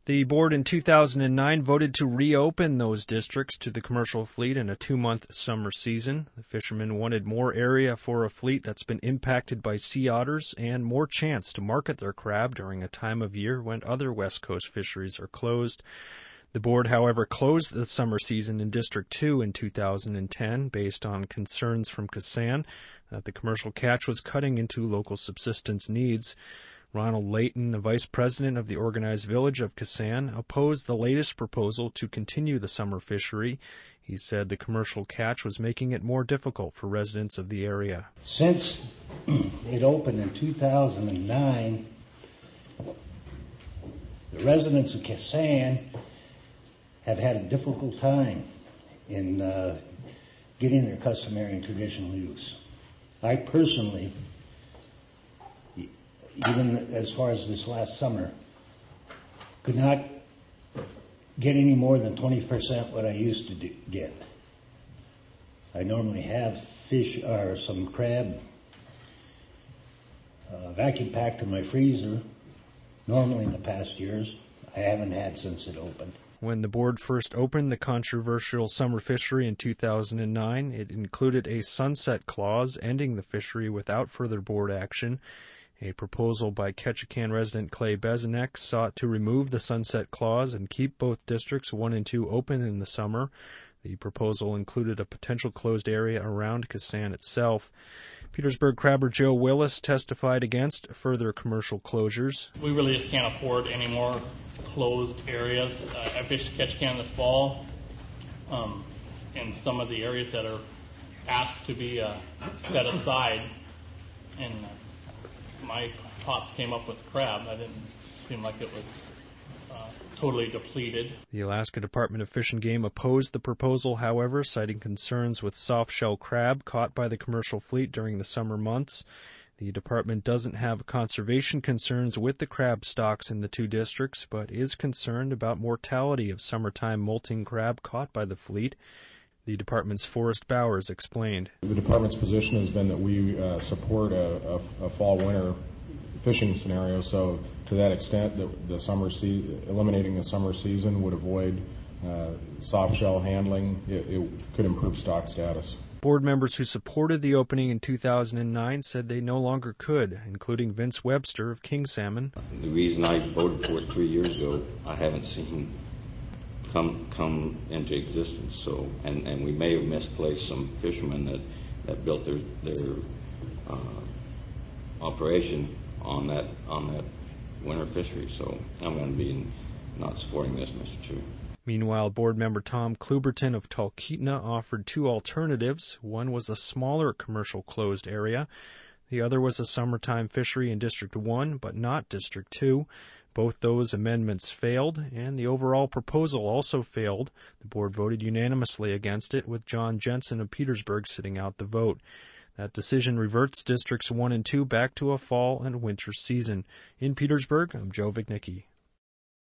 The board in 2009 voted to reopen those districts to the commercial fleet in a 2-month summer season. The fishermen wanted more area for a fleet that's been impacted by sea otters and more chance to market their crab during a time of year when other West Coast fisheries are closed. The board, however, closed the summer season in District 2 in 2010 based on concerns from Kasan that the commercial catch was cutting into local subsistence needs. Ronald Layton, the vice president of the organized village of Kasan, opposed the latest proposal to continue the summer fishery. He said the commercial catch was making it more difficult for residents of the area. Since it opened in 2009, the residents of Kasan have had a difficult time in getting their customary and traditional use. I personally, even as far as this last summer, could not get any more than 20% what I used to get. I normally have fish or some crab vacuum packed in my freezer. Normally in the past years, I haven't had since it opened. When the board first opened the controversial summer fishery in 2009, it included a sunset clause ending the fishery without further board action. A proposal by Ketchikan resident Clay Bezanek sought to remove the sunset clause and keep both districts 1 and 2 open in the summer. The proposal included a potential closed area around Kasan itself. Petersburg crabber Joe Willis testified against further commercial closures. We really just can't afford any more closed areas. I fished Ketchikan this fall in some of the areas that are asked to be set aside, and my pots came up with crab. I didn't seem like it was totally depleted. The Alaska Department of Fish and Game opposed the proposal, however, citing concerns with soft-shell crab caught by the commercial fleet during the summer months. The department doesn't have conservation concerns with the crab stocks in the 2 districts, but is concerned about mortality of summertime molting crab caught by the fleet. The department's Forrest Bowers explained. The department's position has been that we support a fall-winter fishing scenario, so to that extent, eliminating the summer season would avoid soft-shell handling. It could improve stock status. Board members who supported the opening in 2009 said they no longer could, including Vince Webster of King Salmon. The reason I voted for it 3 years ago, I haven't seen come into existence. So, and we may have misplaced some fishermen that built their operation on that winter fishery. So I'm going to be not supporting this, Mr. Chair. Meanwhile, board member Tom Kluberton of Talkeetna offered 2 alternatives. One was a smaller commercial closed area. The other was a summertime fishery in District 1, but not District 2. Both those amendments failed, and the overall proposal also failed. The board voted unanimously against it, with John Jensen of Petersburg sitting out the vote. That decision reverts Districts 1 and 2 back to a fall and winter season. In Petersburg, I'm Joe Vignicki.